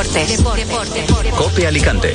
Deportes. COPE Alicante.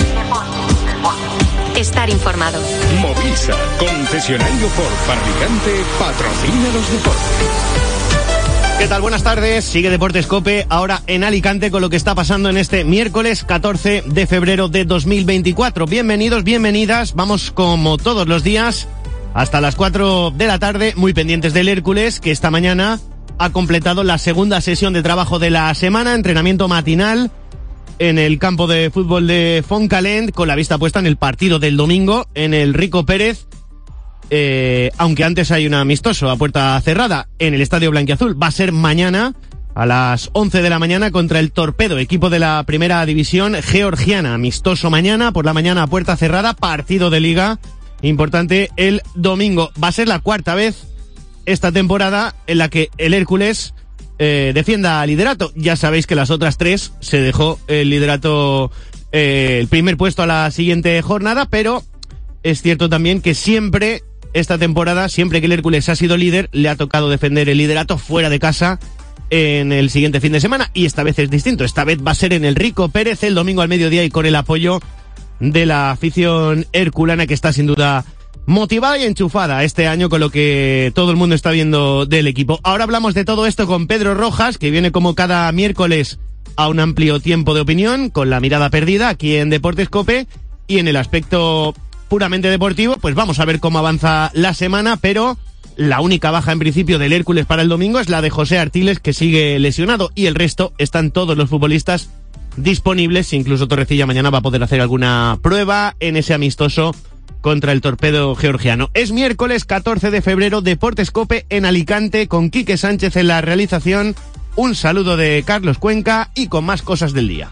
Estar informado. Movisa, concesionario Ford para Alicante, patrocina los deportes. ¿Qué tal? Buenas tardes. Sigue Deportes COPE ahora en Alicante con lo que está pasando en este miércoles 14 de febrero de 2024. Bienvenidos, bienvenidas. Vamos como todos los días hasta las 4 de la tarde, muy pendientes del Hércules, que esta mañana ha completado la segunda sesión de trabajo de la semana, entrenamiento matinal en el campo de fútbol de Fontcalent, con la vista puesta en el partido del domingo en el Rico Pérez, aunque antes hay un amistoso a puerta cerrada en el Estadio Blanquiazul. Va a ser mañana a las 11 de la mañana contra el Torpedo, equipo de la primera división georgiana. Amistoso mañana por la mañana a puerta cerrada, partido de liga importante el domingo. Va a ser la cuarta vez esta temporada en la que el Hércules defienda liderato. Ya sabéis que las otras tres se dejó el liderato, el primer puesto a la siguiente jornada, pero es cierto también que siempre, esta temporada, siempre que el Hércules ha sido líder, le ha tocado defender el liderato fuera de casa en el siguiente fin de semana, y esta vez es distinto. Esta vez va a ser en el Rico Pérez el domingo al mediodía y con el apoyo de la afición herculana, que está sin duda motivada y enchufada este año con lo que todo el mundo está viendo del equipo. Ahora hablamos de todo esto con Pedro Rojas, que viene como cada miércoles a un amplio tiempo de opinión, con la mirada perdida aquí en Deportes COPE, y en el aspecto puramente deportivo, pues vamos a ver cómo avanza la semana, pero la única baja en principio del Hércules para el domingo es la de José Artiles, que sigue lesionado, y el resto están todos los futbolistas disponibles. Incluso Torrecilla mañana va a poder hacer alguna prueba en ese amistoso contra el Torpedo georgiano. Es miércoles 14 de febrero, Deportes COPE en Alicante, con Quique Sánchez en la realización. Un saludo de Carlos Cuenca y con más cosas del día.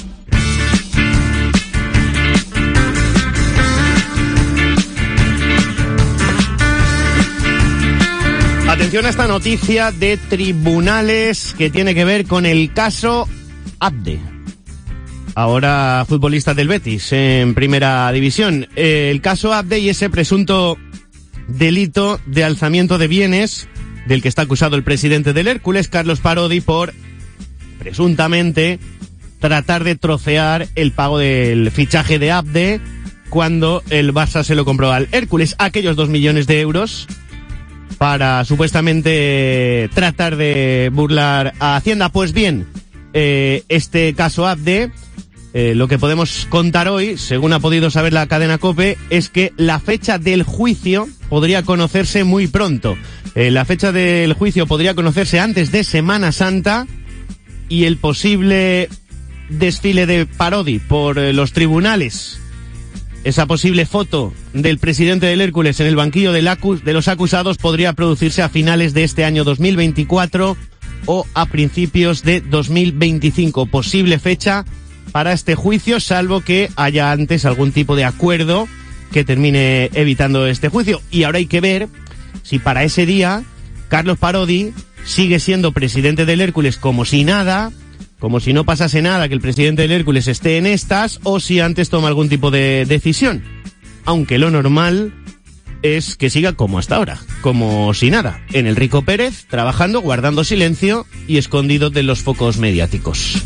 Atención a esta noticia de tribunales que tiene que ver con el caso Abde, ahora futbolista del Betis en primera división. El caso Abde y ese presunto delito de alzamiento de bienes del que está acusado el presidente del Hércules, Carlos Parodi, por presuntamente tratar de trocear el pago del fichaje de Abde cuando el Barça se lo compró al Hércules, aquellos 2 millones de euros, para supuestamente tratar de burlar a Hacienda. Pues bien, este caso Abde, lo que podemos contar hoy, según ha podido saber la cadena COPE, es que la fecha del juicio podría conocerse muy pronto. La fecha del juicio podría conocerse antes de Semana Santa, y el posible desfile de Parodi por los tribunales, esa posible foto del presidente del Hércules en el banquillo de los acusados, podría producirse a finales de este año 2024 o a principios de 2025. Posible fecha para este juicio, salvo que haya antes algún tipo de acuerdo que termine evitando este juicio. Y ahora hay que ver si para ese día Carlos Parodi sigue siendo presidente del Hércules como si nada, como si no pasase nada, que el presidente del Hércules esté en estas, o si antes toma algún tipo de decisión. Aunque lo normal es que siga como hasta ahora, como si nada, en el Rico Pérez, trabajando, guardando silencio y escondido de los focos mediáticos.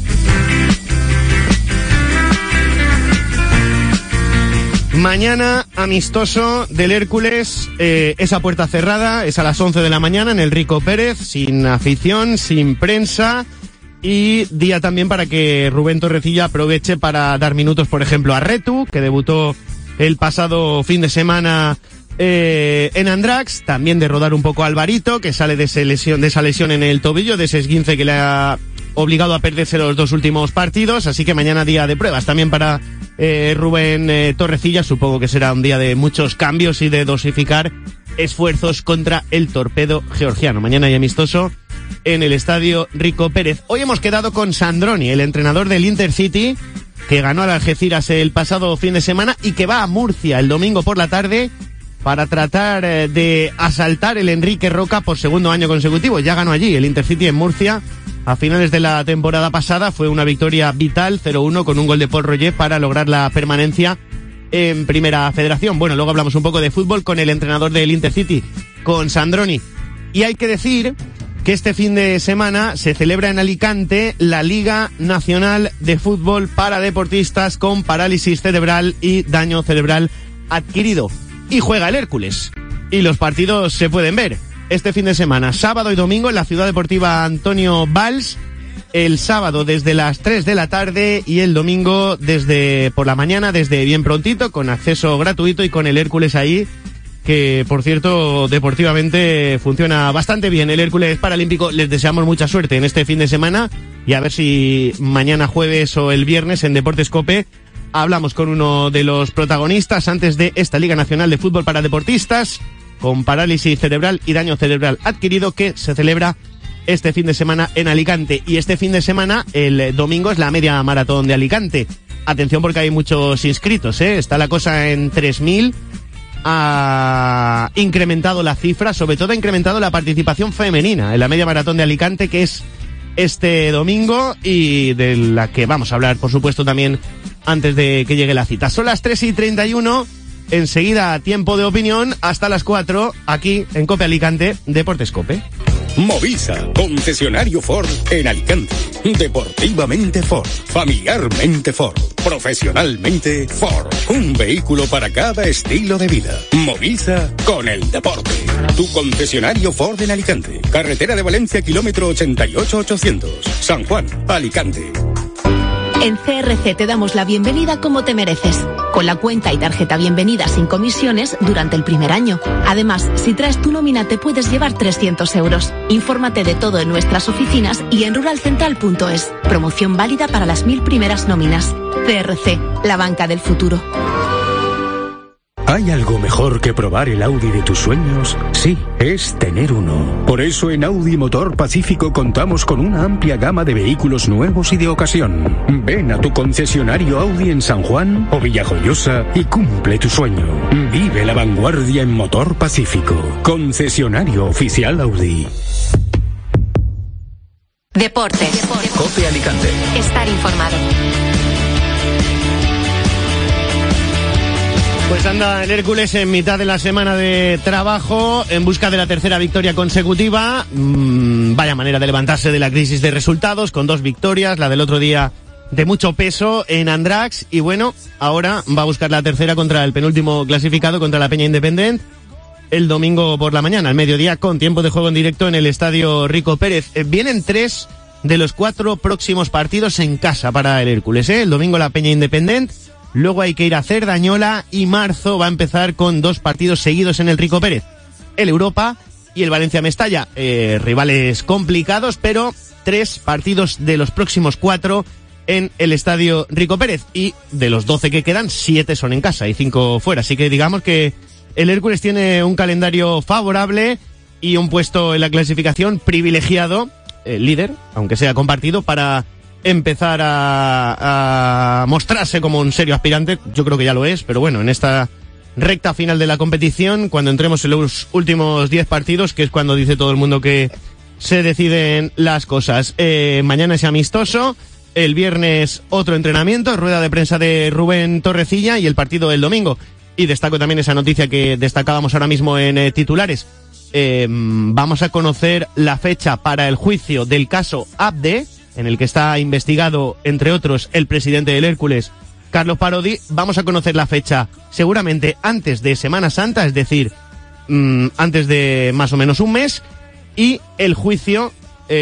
Mañana amistoso del Hércules, esa puerta cerrada, es a las 11 de la mañana en el Rico Pérez, sin afición, sin prensa, y día también para que Rubén Torrecilla aproveche para dar minutos, por ejemplo, a Retu, que debutó el pasado fin de semana en Andrax, también de rodar un poco a Alvarito, que sale de esa lesión en el tobillo, de ese esguince que le ha obligado a perderse los 2 últimos partidos. Así que mañana día de pruebas también para Rubén Torrecilla. Supongo que será un día de muchos cambios y de dosificar esfuerzos contra el Torpedo georgiano. Mañana hay amistoso en el Estadio Rico Pérez. Hoy hemos quedado con Sandroni, el entrenador del Intercity, que ganó al Algeciras el pasado fin de semana y que va a Murcia el domingo por la tarde para tratar de asaltar el Enrique Roca por segundo año consecutivo. Ya ganó allí el Intercity en Murcia a finales de la temporada pasada. Fue una victoria vital, 0-1, con un gol de Paul Roger para lograr la permanencia en Primera Federación. Bueno, luego hablamos un poco de fútbol con el entrenador del Intercity, con Sandroni. Y hay que decir que este fin de semana se celebra en Alicante la Liga Nacional de Fútbol para Deportistas con Parálisis Cerebral y Daño Cerebral Adquirido. Y juega el Hércules. Y los partidos se pueden ver este fin de semana, sábado y domingo, en la Ciudad Deportiva Antonio Valls. El sábado desde las 3 de la tarde y el domingo desde por la mañana, desde bien prontito, con acceso gratuito y con el Hércules ahí, que por cierto deportivamente funciona bastante bien. El Hércules Paralímpico, les deseamos mucha suerte en este fin de semana y a ver si mañana jueves o el viernes en Deportes COPE hablamos con uno de los protagonistas antes de esta Liga Nacional de Fútbol para Deportistas con Parálisis Cerebral y Daño Cerebral Adquirido, que se celebra este fin de semana en Alicante. Y este fin de semana, el domingo, es la media maratón de Alicante. Atención porque hay muchos inscritos, está la cosa en 3.000. Ha incrementado la cifra, sobre todo ha incrementado la participación femenina en la media maratón de Alicante, que es este domingo y de la que vamos a hablar, por supuesto, también antes de que llegue la cita. Son las 3:31, enseguida tiempo de opinión, hasta las 4, aquí en COPE Alicante, Deportes COPE. Movisa, concesionario Ford en Alicante. Deportivamente Ford, familiarmente Ford, profesionalmente Ford. Un vehículo para cada estilo de vida. Movisa con el deporte. Tu concesionario Ford en Alicante. Carretera de Valencia, kilómetro 88-800. San Juan, Alicante. En CRC te damos la bienvenida como te mereces, con la cuenta y tarjeta bienvenida sin comisiones durante el primer año. Además, si traes tu nómina te puedes llevar 300 euros. Infórmate de todo en nuestras oficinas y en ruralcentral.es. Promoción válida para las 1000 primeras nóminas. CRC, la banca del futuro. ¿Hay algo mejor que probar el Audi de tus sueños? Sí, es tener uno. Por eso en Audi Motor Pacífico contamos con una amplia gama de vehículos nuevos y de ocasión. Ven a tu concesionario Audi en San Juan o Villajoyosa y cumple tu sueño. Vive la vanguardia en Motor Pacífico. Concesionario oficial Audi. Deportes. COPE Alicante. Estar informado. Pues anda el Hércules en mitad de la semana de trabajo en busca de la tercera victoria consecutiva. Vaya manera de levantarse de la crisis de resultados, con 2 victorias, la del otro día de mucho peso en Andrax, y bueno, ahora va a buscar la tercera contra el penúltimo clasificado, contra la Peña Independent, el domingo por la mañana, al mediodía, con tiempo de juego en directo en el Estadio Rico Pérez. Vienen 3 de los 4 próximos partidos en casa para el Hércules, El domingo la Peña Independent, luego hay que ir a Cerdañola y marzo va a empezar con 2 partidos seguidos en el Rico Pérez. El Europa y el Valencia Mestalla. Rivales complicados, pero 3 partidos de los próximos 4 en el Estadio Rico Pérez. Y de los 12 que quedan, 7 son en casa y 5 fuera. Así que digamos que el Hércules tiene un calendario favorable y un puesto en la clasificación privilegiado, líder, aunque sea compartido, para empezar a mostrarse como un serio aspirante. Yo creo que ya lo es, pero bueno, en esta recta final de la competición, cuando entremos en los últimos 10 partidos, que es cuando dice todo el mundo que se deciden las cosas. Mañana es amistoso, el viernes otro entrenamiento, rueda de prensa de Rubén Torrecilla y el partido del domingo. Y destaco también esa noticia que destacábamos ahora mismo en titulares. Vamos a conocer la fecha para el juicio del caso Abde, en el que está investigado, entre otros, el presidente del Hércules, Carlos Parodi. Vamos a conocer la fecha seguramente antes de Semana Santa, es decir, antes de más o menos un mes, y el juicio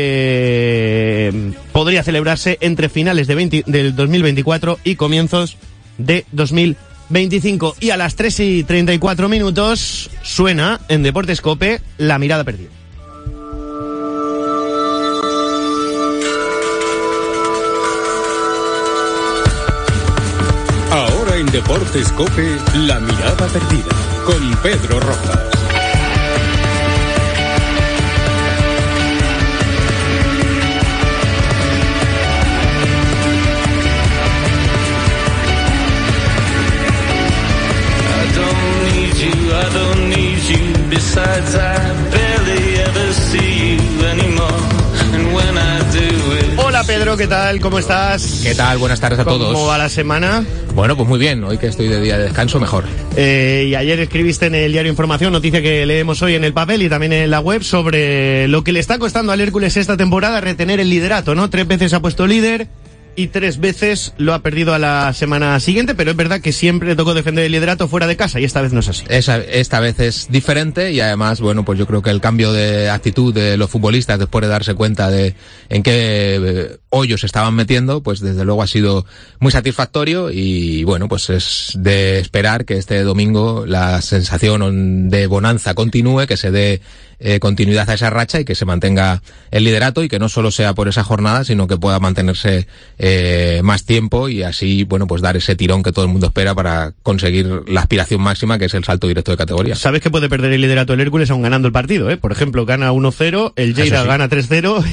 podría celebrarse entre finales del 2024 y comienzos de 2025. Y a las 3:34 suena en Deportes COPE La Mirada Perdida. Ahora en Deportes COPE, La Mirada Perdida, con Pedro Rojas. I don't need you, besides I barely ever see you anymore, and when I do it... Hola Pedro. Álvaro, ¿qué tal? ¿Cómo estás? ¿Qué tal? Buenas tardes a todos. ¿Cómo va la semana? Bueno, pues muy bien. Hoy que estoy de día de descanso, mejor. Y ayer escribiste en el diario Información, noticia que leemos hoy en el papel y también en la web, sobre lo que le está costando al Hércules esta temporada retener el liderato, ¿no? 3 veces ha puesto líder y 3 veces lo ha perdido a la semana siguiente, pero es verdad que siempre tocó defender el liderato fuera de casa y esta vez no es así. Esta vez es diferente y además, bueno, pues yo creo que el cambio de actitud de los futbolistas después de darse cuenta de en qué hoyos se estaban metiendo, pues desde luego ha sido muy satisfactorio y bueno, pues es de esperar que este domingo la sensación de bonanza continúe, que se dé continuidad a esa racha y que se mantenga el liderato y que no solo sea por esa jornada, sino que pueda mantenerse más tiempo y así, bueno, pues dar ese tirón que todo el mundo espera para conseguir la aspiración máxima, que es el salto directo de categoría. Sabes que puede perder el liderato el Hércules aún ganando el partido, ¿eh? Por ejemplo, gana 1-0, el Lleida gana 3-0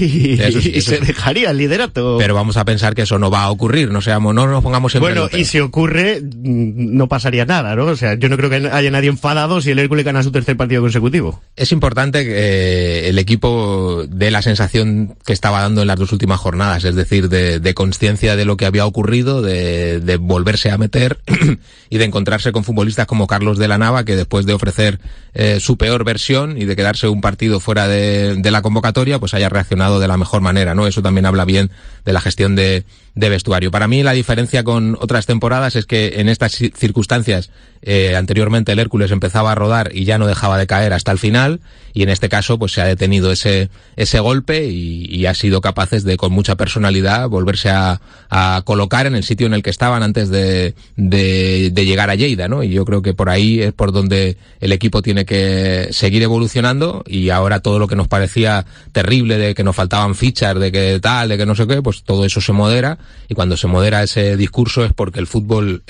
y se dejaría el liderato. Pero vamos a pensar que eso no va a ocurrir, no nos pongamos siempre. Bueno, y si ocurre, no pasaría nada, ¿no? O sea, yo no creo que haya nadie enfadado si el Hércules gana su tercer partido consecutivo. Es importante que el equipo dé la sensación que estaba dando en las 2 últimas jornadas, es decir, de conciencia de lo que había ocurrido, de volverse a meter y de encontrarse con futbolistas como Carlos de la Nava, que después de ofrecer su peor versión y de quedarse un partido fuera de la convocatoria, pues haya reaccionado de la mejor manera, ¿no? Eso también habla bien de la gestión de vestuario. Para mí la diferencia con otras temporadas es que en estas circunstancias anteriormente el Hércules empezaba a rodar y ya no dejaba de caer hasta el final, y en este caso pues se ha detenido ese golpe y ha sido capaces de, con mucha personalidad, volverse a colocar en el sitio en el que estaban antes de llegar a Lleida, ¿no? Y yo creo que por ahí es por donde el equipo tiene que seguir evolucionando, y ahora todo lo que nos parecía terrible de que nos faltaban fichas, de que tal, de que no sé qué, pues todo eso se modera, y cuando se modera ese discurso es porque el fútbol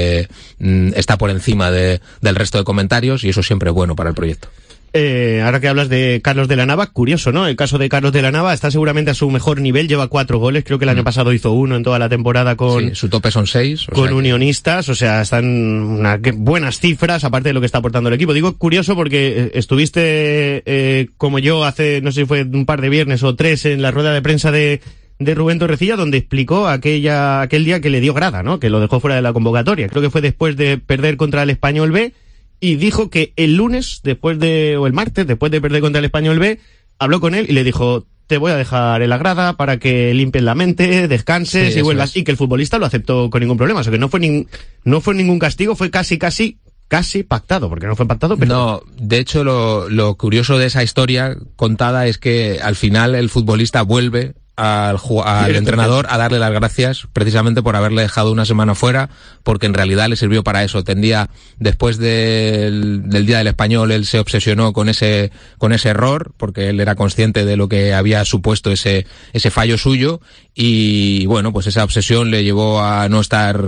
está por encima del resto de comentarios, y eso siempre es bueno para el proyecto. Ahora que hablas de Carlos de la Nava, curioso, ¿no? El caso de Carlos de la Nava está seguramente a su mejor nivel, lleva 4 goles, creo que el año pasado hizo 1 en toda la temporada con... Sí, su tope son 6. Con Unionistas, o sea, están unas buenas cifras, aparte de lo que está aportando el equipo. Digo curioso porque estuviste, como yo, hace, no sé si fue un par de viernes o 3, en la rueda de prensa de Rubén Torrecilla, donde explicó aquel día que le dio grada, ¿no? Que lo dejó fuera de la convocatoria. Creo que fue después de perder contra el Español B, y dijo que el lunes, o el martes, después de perder contra el Español B, habló con él y le dijo: te voy a dejar en la grada para que limpies la mente, descanses y vuelvas. Y que el futbolista lo aceptó con ningún problema. O sea, que no fue ningún castigo, fue casi pactado, porque no fue pactado, pero... No, de hecho lo curioso de esa historia contada es que al final el futbolista vuelve al entrenador a darle las gracias precisamente por haberle dejado una semana fuera, porque en realidad le sirvió para eso. Después del día del Español, él se obsesionó con ese error, porque él era consciente de lo que había supuesto ese fallo suyo, y bueno, pues esa obsesión le llevó a no estar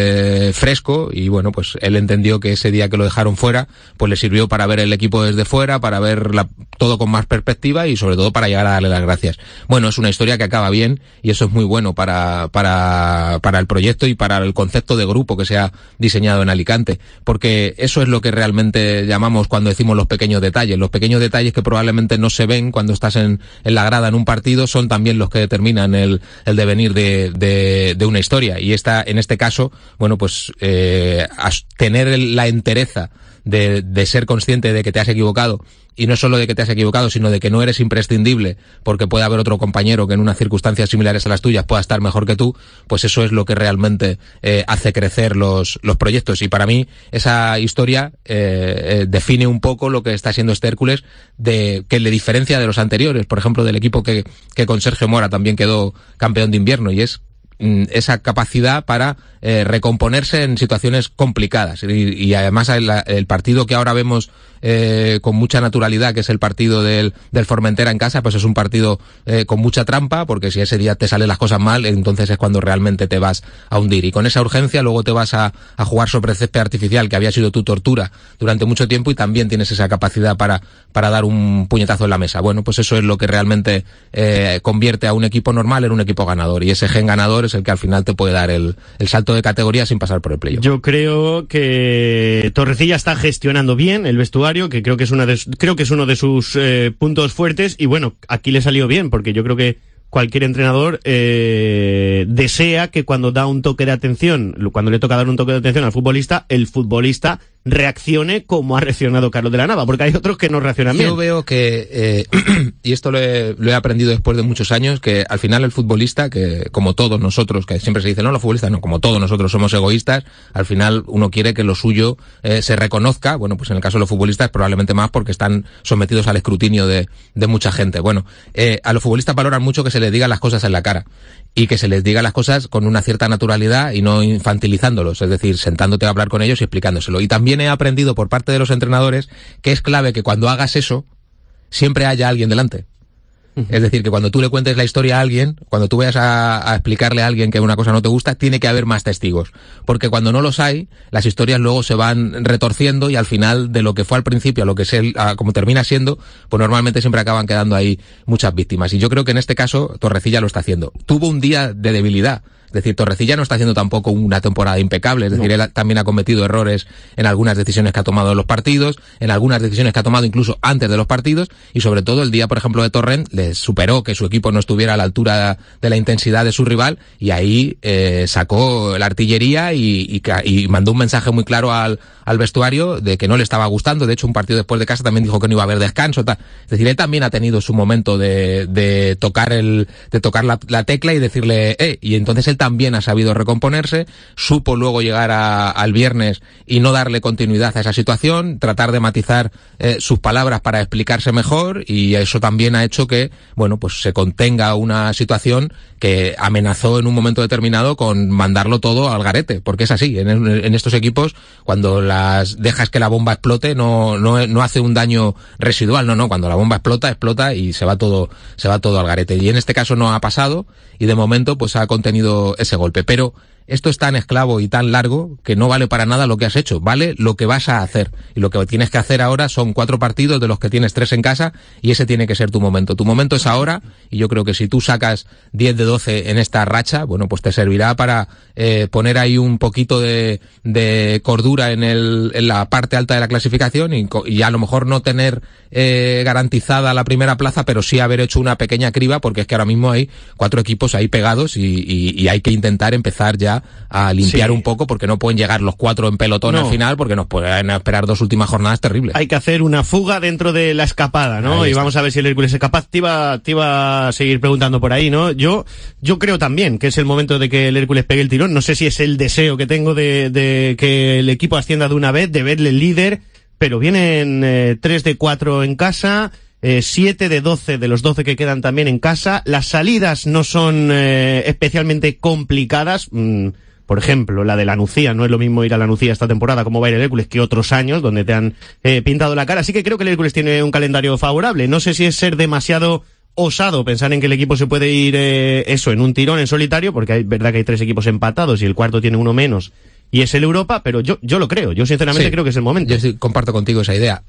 fresco, y bueno, pues él entendió que ese día que lo dejaron fuera, pues le sirvió para ver el equipo desde fuera, para ver todo con más perspectiva y sobre todo para llegar a darle las gracias. Bueno, es una historia que acaba bien, y eso es muy bueno para el proyecto y para el concepto de grupo que se ha diseñado en Alicante, porque eso es lo que realmente llamamos cuando decimos los pequeños detalles que probablemente no se ven cuando estás en la grada en un partido, son también los que determinan el devenir de una historia. Y en este caso, bueno, pues tener la entereza de ser consciente de que te has equivocado, y no solo de que te has equivocado, sino de que no eres imprescindible, porque puede haber otro compañero que en unas circunstancias similares a las tuyas pueda estar mejor que tú, pues eso es lo que realmente hace crecer los proyectos. Y para mí esa historia define un poco lo que está siendo este Hércules, que le diferencia de los anteriores, por ejemplo del equipo que con Sergio Mora también quedó campeón de invierno, y es esa capacidad para recomponerse en situaciones complicadas. Y además el partido que ahora vemos con mucha naturalidad, que es el partido del Formentera en casa, pues es un partido con mucha trampa, porque si ese día te salen las cosas mal, entonces es cuando realmente te vas a hundir. Y con esa urgencia luego te vas a jugar sobre césped artificial, que había sido tu tortura durante mucho tiempo, y también tienes esa capacidad para dar un puñetazo en la mesa. Bueno, pues eso es lo que realmente convierte a un equipo normal en un equipo ganador, y ese gen ganador es el que al final te puede dar el salto de categoría sin pasar por el playoff. Yo creo que Torrecilla está gestionando bien el vestuario, que creo que es uno de sus puntos fuertes, y bueno, aquí le salió bien, porque yo creo que cualquier entrenador desea que cuando da un toque de atención, cuando le toca dar un toque de atención al futbolista, el futbolista reaccione como ha reaccionado Carlos de la Nava, porque hay otros que no reaccionan bien. Yo veo que, y esto lo he aprendido después de muchos años, que al final el futbolista, que como todos nosotros, que siempre se dice, no, los futbolistas no, como todos nosotros somos egoístas, al final uno quiere que lo suyo se reconozca. Bueno, pues en el caso de los futbolistas probablemente más porque están sometidos al escrutinio de mucha gente. Bueno, a los futbolistas valoran mucho que se les digan las cosas en la cara y que se les diga las cosas con una cierta naturalidad y no infantilizándolos, es decir, sentándote a hablar con ellos y explicándoselo. Y también he aprendido por parte de los entrenadores que es clave que cuando hagas eso siempre haya alguien delante. Es decir, que cuando tú le cuentes la historia a alguien, cuando tú vayas a explicarle a alguien que una cosa no te gusta, tiene que haber más testigos. Porque cuando no los hay, las historias luego se van retorciendo y al final de lo que fue al principio a lo que como termina siendo, pues normalmente siempre acaban quedando ahí muchas víctimas. Y yo creo que en este caso Torrecilla lo está haciendo. Tuvo un día de debilidad. Es decir, Torrecilla no está haciendo tampoco una temporada impecable, es decir, él también ha cometido errores en algunas decisiones que ha tomado en los partidos, en algunas decisiones que ha tomado incluso antes de los partidos, y sobre todo el día, por ejemplo, de Torrent, le superó que su equipo no estuviera a la altura de la intensidad de su rival, y ahí sacó la artillería y mandó un mensaje muy claro al vestuario de que no le estaba gustando. De hecho, un partido después de casa también dijo que no iba a haber descanso, tal. Es decir, él también ha tenido su momento de tocar la tecla y decirle, y entonces él también ha sabido recomponerse, supo luego llegar al viernes y no darle continuidad a esa situación, tratar de matizar sus palabras para explicarse mejor, y eso también ha hecho que, bueno, pues se contenga una situación que amenazó en un momento determinado con mandarlo todo al garete, porque es así, en estos equipos, cuando las dejas que la bomba explote, no hace un daño residual, no, cuando la bomba explota y se va todo al garete, y en este caso no ha pasado, y de momento pues ha contenido ese golpe, pero esto es tan esclavo y tan largo que no vale para nada lo que has hecho, vale lo que vas a hacer, y lo que tienes que hacer ahora son 4 partidos de los que tienes 3 en casa, y ese tiene que ser tu momento es ahora, y yo creo que si tú sacas 10 de 12 en esta racha, bueno, pues te servirá para poner ahí un poquito de cordura en la parte alta de la clasificación, y a lo mejor no tener garantizada la primera plaza, pero sí haber hecho una pequeña criba, porque es que ahora mismo hay 4 equipos ahí pegados y hay que intentar empezar ya a limpiar un poco, porque no pueden llegar los 4 en pelotón al final, porque nos pueden esperar 2 últimas jornadas terribles. Hay que hacer una fuga dentro de la escapada, ¿no? Y vamos a ver si el Hércules es capaz. Te iba a seguir preguntando por ahí, ¿no? Yo creo también que es el momento de que el Hércules pegue el tirón. No sé si es el deseo que tengo de que el equipo ascienda de una vez, de verle el líder, pero vienen 3 de 4 en casa, 7 de 12 de los 12 que quedan también en casa. Las salidas no son especialmente complicadas. Por ejemplo, la de la Nucía, no es lo mismo ir a la Nucía esta temporada como va a ir el Hércules que otros años donde te han pintado la cara. Así que creo que el Hércules tiene un calendario favorable. No sé si es ser demasiado osado pensar en que el equipo se puede ir en un tirón en solitario, porque es verdad que hay 3 equipos empatados y el cuarto tiene uno menos y es el Europa, pero yo lo creo. Yo sinceramente creo que es el momento. Yo sí comparto contigo esa idea.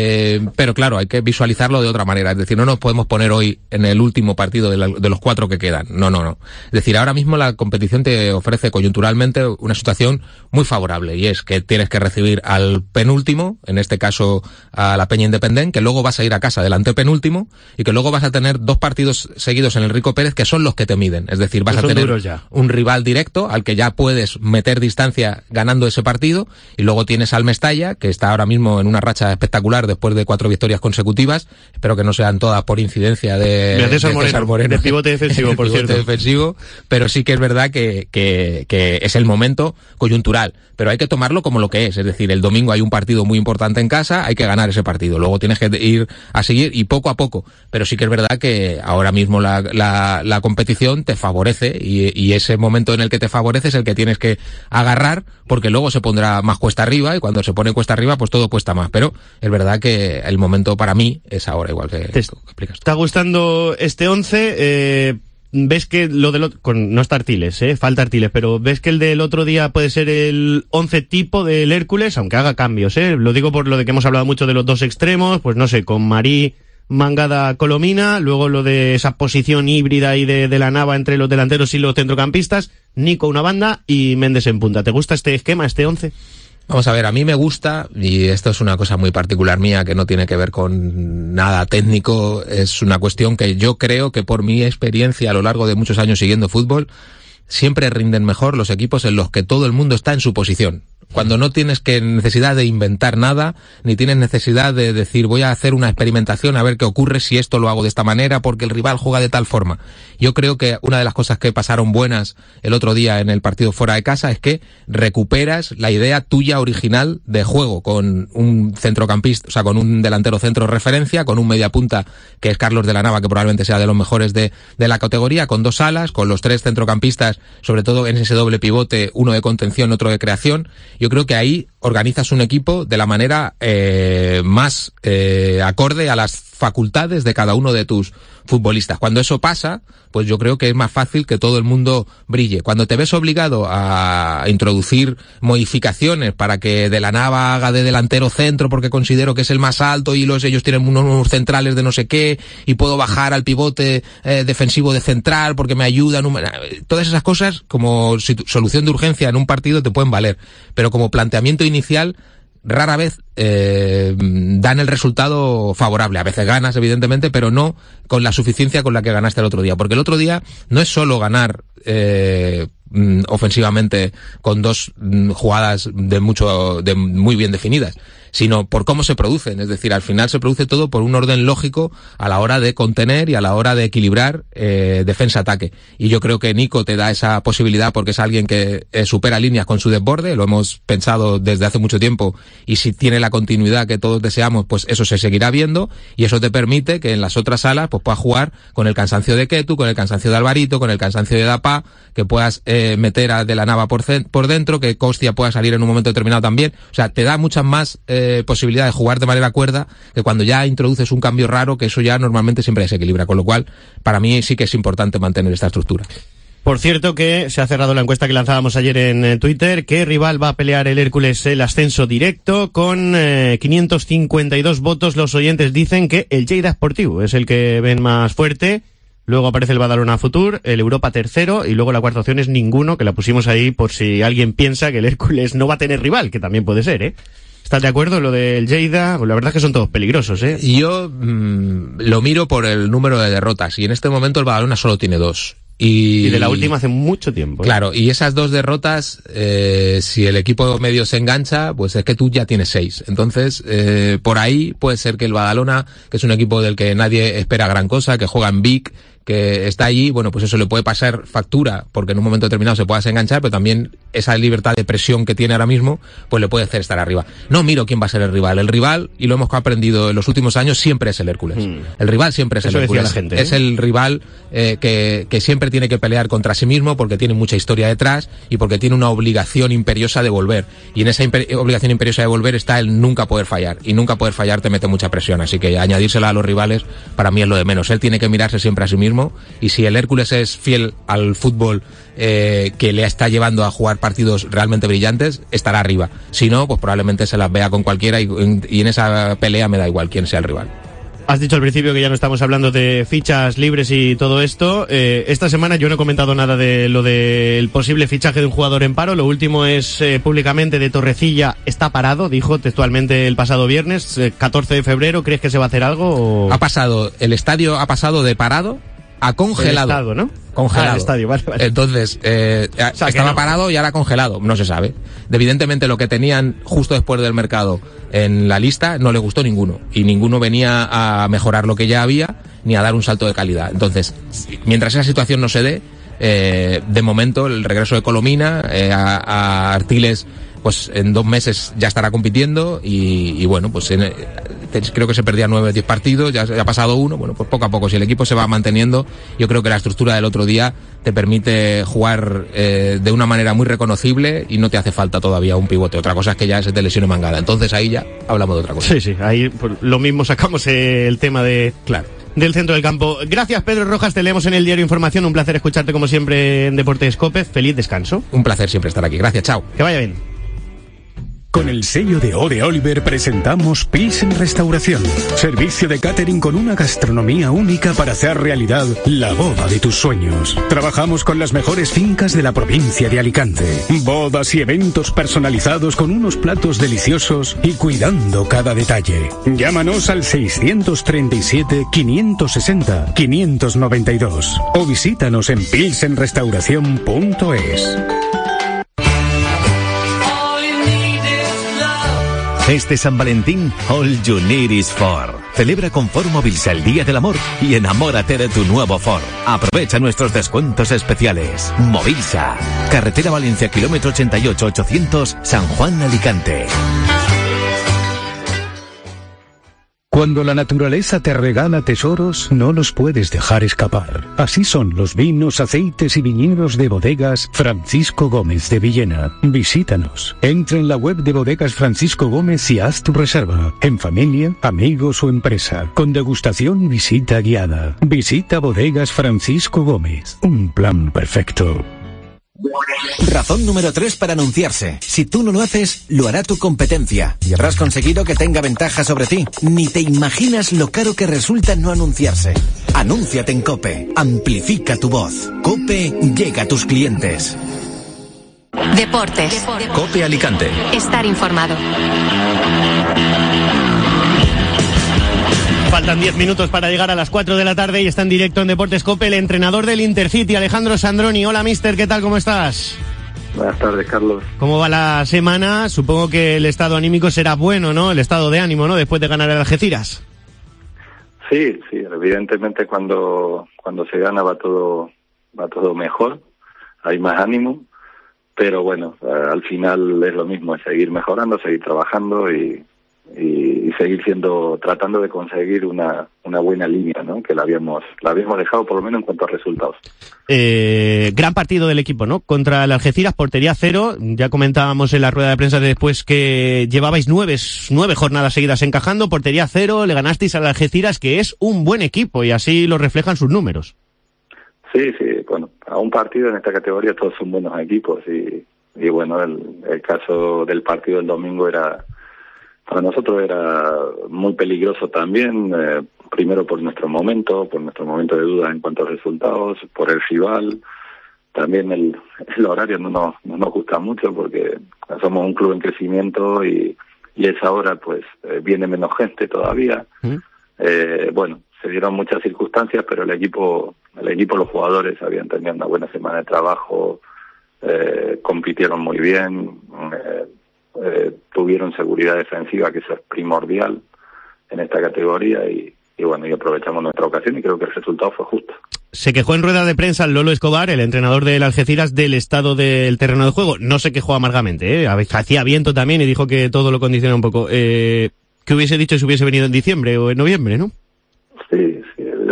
Pero claro, hay que visualizarlo de otra manera. Es decir, no nos podemos poner hoy en el último partido de los 4 que quedan. No. Es decir, ahora mismo la competición te ofrece coyunturalmente una situación muy favorable, y es que tienes que recibir al penúltimo, en este caso a la Peña Independent, que luego vas a ir a casa del antepenúltimo, y que luego vas a tener 2 partidos seguidos en el Rico Pérez que son los que te miden. Es decir, vas a tener un rival directo al que ya puedes meter distancia ganando ese partido, y luego tienes al Mestalla, que está ahora mismo en una racha espectacular después de 4 victorias consecutivas. Espero que no sean todas por incidencia de César Moreno, de pivote defensivo, por cierto. Defensivo, pero sí que es verdad que es el momento coyuntural, pero hay que tomarlo como lo que es decir, el domingo hay un partido muy importante en casa, hay que ganar ese partido, luego tienes que ir a seguir y poco a poco, pero sí que es verdad que ahora mismo la competición te favorece, y ese momento en el que te favorece es el que tienes que agarrar, porque luego se pondrá más cuesta arriba, y cuando se pone cuesta arriba pues todo cuesta más, pero es verdad que el momento para mí es ahora, igual que explicas. ¿Está gustando este 11? ¿Ves que lo no está Artiles, falta Artiles, pero ves que el del otro día puede ser el 11 tipo del Hércules, aunque haga cambios, lo digo por lo de que hemos hablado mucho de los 2 extremos, pues no sé, con Marí, Mangada, Colomina, luego lo de esa posición híbrida y de la Nava entre los delanteros y los centrocampistas, Nico una banda y Méndez en punta. ¿Te gusta este esquema, este 11? Vamos a ver, a mí me gusta, y esto es una cosa muy particular mía que no tiene que ver con nada técnico, es una cuestión que yo creo que por mi experiencia a lo largo de muchos años siguiendo fútbol, siempre rinden mejor los equipos en los que todo el mundo está en su posición. Cuando no tienes necesidad de inventar nada, ni tienes necesidad de decir voy a hacer una experimentación a ver qué ocurre si esto lo hago de esta manera porque el rival juega de tal forma. Yo creo que una de las cosas que pasaron buenas el otro día en el partido fuera de casa es que recuperas la idea tuya original de juego con un centrocampista, o sea, con un delantero centro referencia, con un mediapunta que es Carlos de la Nava, que probablemente sea de los mejores de la categoría, con 2 alas, con los 3 centrocampistas, sobre todo en ese doble pivote, uno de contención, otro de creación. Yo creo que ahí organizas un equipo de la manera más acorde a las facultades de cada uno de tus futbolistas. Cuando eso pasa, pues yo creo que es más fácil que todo el mundo brille. Cuando te ves obligado a introducir modificaciones para que de la Nava haga de delantero centro porque considero que es el más alto y ellos tienen unos centrales de no sé qué y puedo bajar al pivote defensivo de central porque me ayudan, todas esas cosas como solución de urgencia en un partido te pueden valer, pero como planteamiento inicial rara vez dan el resultado favorable. A veces ganas, evidentemente, pero no con la suficiencia con la que ganaste el otro día. Porque el otro día no es solo ganar ofensivamente con 2 jugadas de muy bien definidas, sino por cómo se producen. Es decir, al final se produce todo por un orden lógico a la hora de contener y a la hora de equilibrar defensa-ataque. Y yo creo que Nico te da esa posibilidad porque es alguien que supera líneas con su desborde, lo hemos pensado desde hace mucho tiempo, y si tiene la continuidad que todos deseamos, pues eso se seguirá viendo, y eso te permite que en las otras salas pues puedas jugar con el cansancio de Ketu, con el cansancio de Alvarito, con el cansancio de Dapá, que puedas meter a De la Nava por dentro, que Costia pueda salir en un momento determinado también. O sea, te da muchas más posibilidad de jugar de manera cuerda que cuando ya introduces un cambio raro, que eso ya normalmente siempre desequilibra, con lo cual para mí sí que es importante mantener esta estructura. Por cierto que se ha cerrado la encuesta que lanzábamos ayer en Twitter. ¿Qué rival va a pelear el Hércules el ascenso directo? Con 552 votos los oyentes dicen que el Lleida Sportivo es el que ven más fuerte. Luego aparece el Badalona Futur, el Europa tercero, y luego la cuarta opción es ninguno, que la pusimos ahí por si alguien piensa que el Hércules no va a tener rival, que también puede ser, ¿eh? ¿Estás de acuerdo? Lo del Lleida, pues la verdad es que son todos peligrosos, ¿eh? Yo lo miro por el número de derrotas, y en este momento el Badalona solo tiene 2. Y de la última hace mucho tiempo, ¿eh? Claro, y esas 2 derrotas, si el equipo medio se engancha, pues es que tú ya tienes 6. Entonces, por ahí puede ser que el Badalona, que es un equipo del que nadie espera gran cosa, que juega en Vic, que está allí, bueno, pues eso le puede pasar factura, porque en un momento determinado se puedas enganchar, pero también esa libertad de presión que tiene ahora mismo, pues le puede hacer estar arriba. No miro quién va a ser el rival. El rival, y lo hemos aprendido en los últimos años, siempre es el Hércules. El rival siempre es el Hércules. La gente, ¿eh? Es el rival que siempre tiene que pelear contra sí mismo, porque tiene mucha historia detrás y porque tiene una obligación imperiosa de volver. Y en esa obligación imperiosa de volver está el nunca poder fallar. Y nunca poder fallar te mete mucha presión. Así que añadírsela a los rivales, para mí es lo de menos. Él tiene que mirarse siempre a sí mismo, y si el Hércules es fiel al fútbol que le está llevando a jugar partidos realmente brillantes, estará arriba. Si no, pues probablemente se las vea con cualquiera, y en esa pelea me da igual quién sea el rival. Has dicho al principio que ya no estamos hablando de fichas libres y todo esto. Esta semana yo no he comentado nada de lo del posible fichaje de un jugador en paro. Lo último es públicamente de Torrecilla está parado, dijo textualmente el pasado viernes, 14 de febrero. ¿Crees que se va a hacer algo? O... El estadio ha pasado de parado a congelado. El estado, ¿no? Congelado. El estadio, vale. Entonces, estaba parado y ahora congelado. No se sabe. Evidentemente lo que tenían justo después del mercado en la lista no le gustó ninguno. Y ninguno venía a mejorar lo que ya había, ni a dar un salto de calidad. Entonces, mientras esa situación no se dé, de momento el regreso de Colomina, a Artiles, pues en 2 meses ya estará compitiendo, y bueno, pues creo que se perdían 9 o 10 partidos, ya ha pasado 1, bueno, pues poco a poco, si el equipo se va manteniendo, yo creo que la estructura del otro día te permite jugar de una manera muy reconocible y no te hace falta todavía un pivote. Otra cosa es que ya se te lesione Mangala, entonces ahí ya hablamos de otra cosa. Sí, ahí pues, lo mismo sacamos el tema de... Claro. Del centro del campo. Gracias, Pedro Rojas, te leemos en el Diario Información. Un placer escucharte como siempre en Deportes COPE. Feliz descanso. Un placer siempre estar aquí. Gracias, chao. Que vaya bien. Con el sello de Ode Oliver presentamos Pilsen Restauración. Servicio de catering con una gastronomía única para hacer realidad la boda de tus sueños. Trabajamos con las mejores fincas de la provincia de Alicante. Bodas y eventos personalizados con unos platos deliciosos y cuidando cada detalle. Llámanos al 637 560 592 o visítanos en pilsenrestauración.es. Este San Valentín, All You Need Is Ford. Celebra con Ford Mobilsa el Día del Amor y enamórate de tu nuevo Ford. Aprovecha nuestros descuentos especiales. Mobilsa. Carretera Valencia, kilómetro 88 800, San Juan, Alicante. Cuando la naturaleza te regala tesoros, no los puedes dejar escapar. Así son los vinos, aceites y viñedos de Bodegas Francisco Gómez de Villena. Visítanos. Entra en la web de Bodegas Francisco Gómez y haz tu reserva. En familia, amigos o empresa. Con degustación y visita guiada. Visita Bodegas Francisco Gómez. Un plan perfecto. Razón número 3 para anunciarse. Si tú no lo haces, lo hará tu competencia y habrás conseguido que tenga ventaja sobre ti. Ni te imaginas lo caro que resulta no anunciarse. Anúnciate en COPE. Amplifica tu voz. COPE llega a tus clientes. Deportes. COPE Alicante. Estar informado. Faltan 10 minutos para llegar a las 4 de la tarde y está en directo en Deportes COPE el entrenador del Intercity, Alejandro Sandroni. Hola, mister, ¿qué tal? ¿Cómo estás? Buenas tardes, Carlos. ¿Cómo va la semana? Supongo que el estado anímico será bueno, ¿no? El estado de ánimo, ¿no? Después de ganar el Algeciras. Sí, evidentemente cuando se gana va todo mejor, hay más ánimo, pero bueno, al final es lo mismo, es seguir mejorando, seguir trabajando y seguir tratando de conseguir una buena línea, ¿no? Que la habíamos dejado por lo menos en cuanto a resultados. Gran partido del equipo, ¿no? Contra el Algeciras, portería 0. Ya comentábamos en la rueda de prensa de después que llevabais 9 jornadas seguidas encajando, portería 0, le ganasteis al Algeciras, que es un buen equipo y así lo reflejan sus números. Sí, bueno, a un partido en esta categoría todos son buenos equipos y bueno, el caso del partido del domingo para nosotros era muy peligroso también, primero por nuestro momento de duda en cuanto a resultados, por el rival, también el horario no nos gusta mucho porque somos un club en crecimiento y esa hora pues viene menos gente todavía. Bueno, se dieron muchas circunstancias, pero el equipo, los jugadores habían tenido una buena semana de trabajo, compitieron muy bien, tuvieron seguridad defensiva, que eso es primordial en esta categoría y bueno, y aprovechamos nuestra ocasión y creo que el resultado fue justo. Se quejó en rueda de prensa Lolo Escobar, el entrenador del Algeciras, del estado del terreno de juego. No se quejó amargamente, hacía viento también y dijo que todo lo condiciona un poco. ¿Qué hubiese dicho si hubiese venido en diciembre o en noviembre, no? Sí,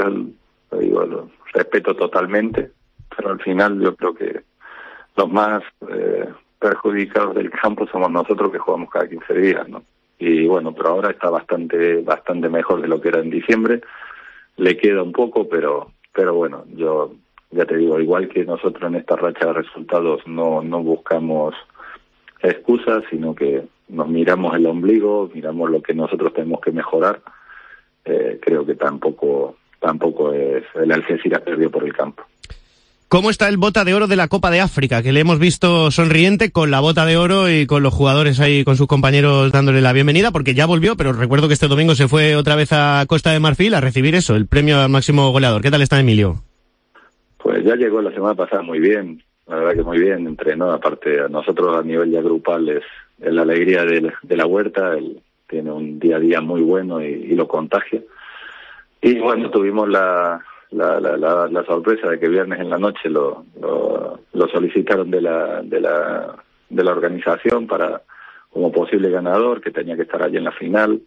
lo respeto totalmente, pero al final yo creo que los más perjudicados del campo somos nosotros, que jugamos cada 15 días, ¿no? Y bueno, pero ahora está bastante mejor de lo que era en diciembre. Le queda un poco, pero bueno, yo ya te digo, igual que nosotros en esta racha de resultados no buscamos excusas, sino que nos miramos el ombligo, miramos lo que nosotros tenemos que mejorar. Creo que tampoco es el Algeciras perdió por el campo. ¿Cómo está el bota de oro de la Copa de África? Que le hemos visto sonriente con la bota de oro y con los jugadores ahí, con sus compañeros dándole la bienvenida, porque ya volvió, pero recuerdo que este domingo se fue otra vez a Costa de Marfil a recibir eso, el premio al máximo goleador. ¿Qué tal está Emilio? Pues ya llegó la semana pasada muy bien, la verdad que muy bien, entrenó, aparte a nosotros a nivel ya grupal es la alegría de la huerta, él tiene un día a día muy bueno y lo contagia. Y bueno, tuvimos la sorpresa de que viernes en la noche lo solicitaron de la organización como posible ganador, que tenía que estar allí en la final.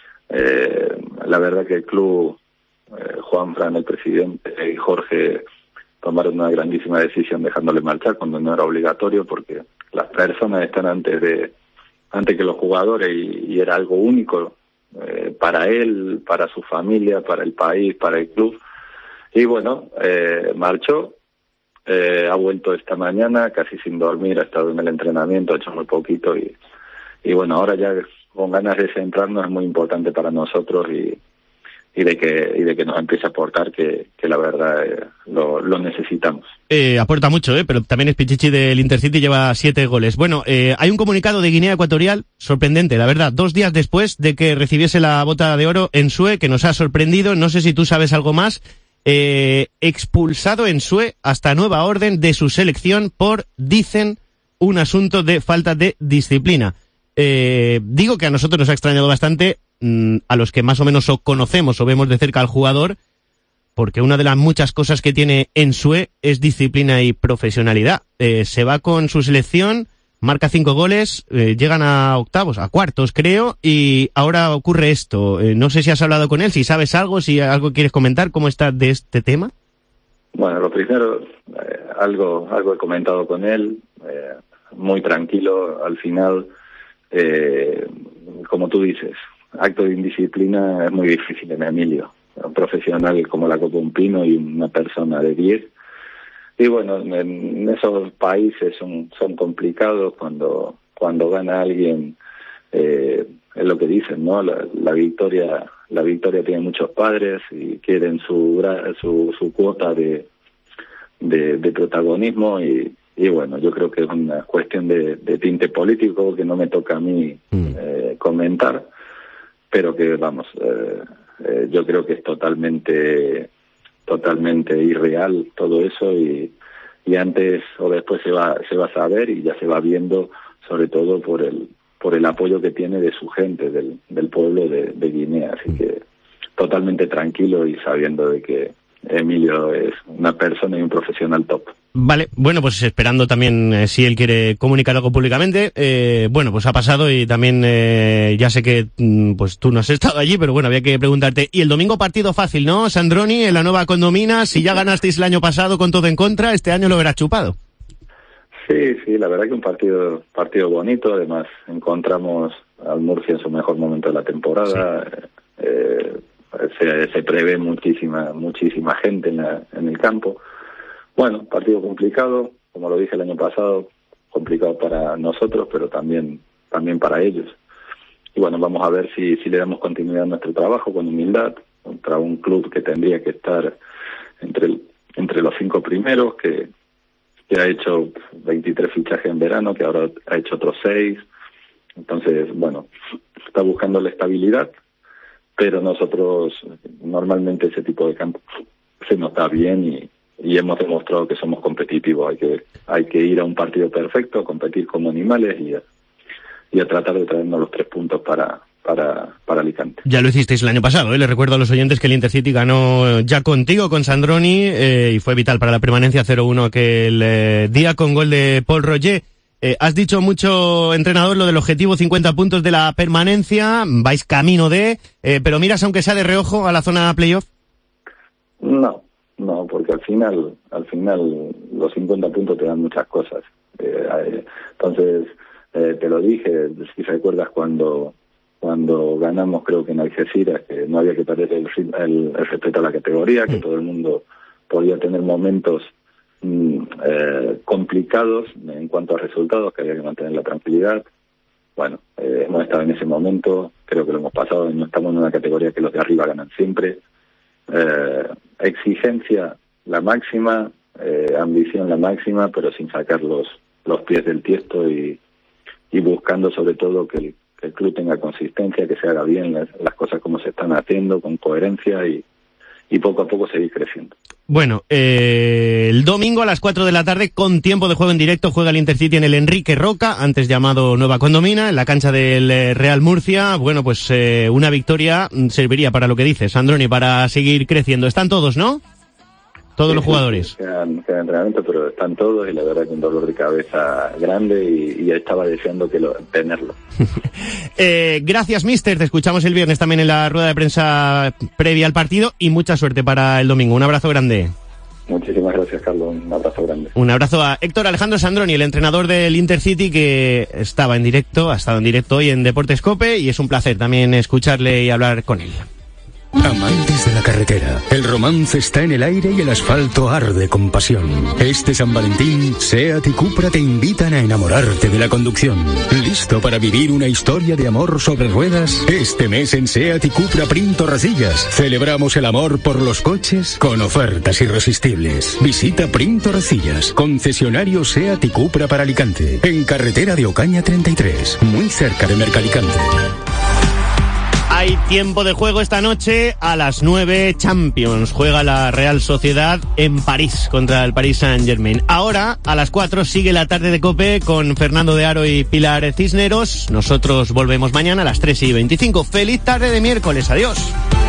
La verdad que el club, Juan Fran, el presidente, y Jorge tomaron una grandísima decisión dejándole marchar cuando no era obligatorio, porque las personas están antes que los jugadores y era algo único para él, para su familia, para el país, para el club. Y bueno, marchó, ha vuelto esta mañana casi sin dormir, ha estado en el entrenamiento, ha hecho muy poquito y bueno, ahora ya con ganas de centrarnos es muy importante para nosotros y de que nos empiece a aportar, que la verdad lo necesitamos. Aporta mucho, pero también es Pichichi del Intercity, lleva 7 goles. Bueno, hay un comunicado de Guinea Ecuatorial sorprendente, la verdad, 2 días después de que recibiese la bota de oro Nsue, que nos ha sorprendido. No sé si tú sabes algo más. Expulsado Nsue hasta nueva orden de su selección por, dicen, un asunto de falta de disciplina. Digo que a nosotros nos ha extrañado bastante, a los que más o menos conocemos o vemos de cerca al jugador, porque una de las muchas cosas que tiene Nsue es disciplina y profesionalidad. Se va con su selección, marca 5 goles, llegan a octavos, a cuartos creo, y ahora ocurre esto. No sé si has hablado con él, si sabes algo, si algo quieres comentar, ¿cómo está de este tema? Bueno, lo primero, algo he comentado con él, muy tranquilo. Al final, como tú dices, acto de indisciplina es muy difícil en Emilio, un profesional como la Copa Un Pino y una persona de 10. Y bueno, en esos países son complicados cuando gana alguien, es lo que dicen, ¿no? La victoria tiene muchos padres y quieren su cuota de protagonismo y bueno, yo creo que es una cuestión de tinte político que no me toca a mí comentar, pero que vamos, yo creo que es totalmente irreal todo eso y antes o después se va a saber y ya se va viendo, sobre todo por el apoyo que tiene de su gente, del pueblo de Guinea, así que totalmente tranquilo y sabiendo de que Emilio es una persona y un profesional top. Vale, bueno, pues esperando también si él quiere comunicar algo públicamente. Bueno, pues ha pasado y también ya sé que pues tú no has estado allí, pero bueno, había que preguntarte. Y el domingo partido fácil, ¿no, Sandroni? En la nueva Condomina, si ya ganasteis el año pasado con todo en contra, este año lo verás chupado. Sí, la verdad que un partido bonito. Además, encontramos al Murcia en su mejor momento de la temporada. Sí. Se prevé muchísima gente en el campo. Bueno, partido complicado, como lo dije el año pasado, complicado para nosotros, pero también para ellos. Y bueno, vamos a ver si le damos continuidad a nuestro trabajo con humildad, contra un club que tendría que estar entre los 5 primeros, que ha hecho 23 fichajes en verano, que ahora ha hecho otros 6. Entonces, bueno, está buscando la estabilidad, pero nosotros normalmente ese tipo de campo se nos da bien y hemos demostrado que somos competitivos. Hay que ir a un partido perfecto, a competir como animales y a tratar de traernos los 3 puntos para Alicante. Ya lo hicisteis el año pasado, Le recuerdo a los oyentes que el Intercity ganó ya contigo, con Sandroni, y fue vital para la permanencia 0-1 aquel día con gol de Paul Roger. Has dicho mucho, entrenador, lo del objetivo 50 puntos de la permanencia, vais camino pero miras aunque sea de reojo a la zona playoff. No, porque al final los 50 puntos te dan muchas cosas. Entonces, te lo dije, si recuerdas cuando ganamos, creo que en Algeciras, que no había que perder el respeto a la categoría, que todo el mundo podía tener momentos complicados en cuanto a resultados, que había que mantener la tranquilidad. Bueno, hemos estado en ese momento, creo que lo hemos pasado, no estamos en una categoría que los de arriba ganan siempre. Exigencia la máxima, ambición la máxima, pero sin sacar los pies del tiesto y buscando sobre todo que el club tenga consistencia, que se haga bien las cosas como se están haciendo, con coherencia y poco a poco seguir creciendo. Bueno, el domingo a las 4 de la tarde, con tiempo de juego en directo, juega el Intercity en el Enrique Roca, antes llamado Nueva Condomina, en la cancha del Real Murcia. Bueno, pues una victoria serviría para lo que dices, Sandroni, para seguir creciendo. Están todos, ¿no? Todos los jugadores. Quedan entrenamientos, pero están todos y la verdad que un dolor de cabeza grande y ya estaba deseando tenerlo. Gracias, mister. Te escuchamos el viernes también en la rueda de prensa previa al partido y mucha suerte para el domingo. Un abrazo grande. Muchísimas gracias, Carlos. Un abrazo grande. Un abrazo a Héctor Alejandro Sandroni, el entrenador del Intercity, que ha estado en directo hoy en Deportes COPE y es un placer también escucharle y hablar con él. Amantes de la carretera, el romance está en el aire y el asfalto arde con pasión. Este San Valentín, SEAT y Cupra te invitan a enamorarte de la conducción. ¿Listo para vivir una historia de amor sobre ruedas? Este mes en SEAT y Cupra Prim Torrecillas celebramos el amor por los coches con ofertas irresistibles. Visita Prim Torrecillas, concesionario SEAT y Cupra para Alicante, en carretera de Ocaña 33, muy cerca de Mercalicante. Hay tiempo de juego esta noche a las 9. Champions. Juega la Real Sociedad en París contra el Paris Saint-Germain. Ahora, a las 4, sigue la tarde de COPE con Fernando de Aro y Pilar Cisneros. Nosotros volvemos mañana a las 3:25. Feliz tarde de miércoles. Adiós.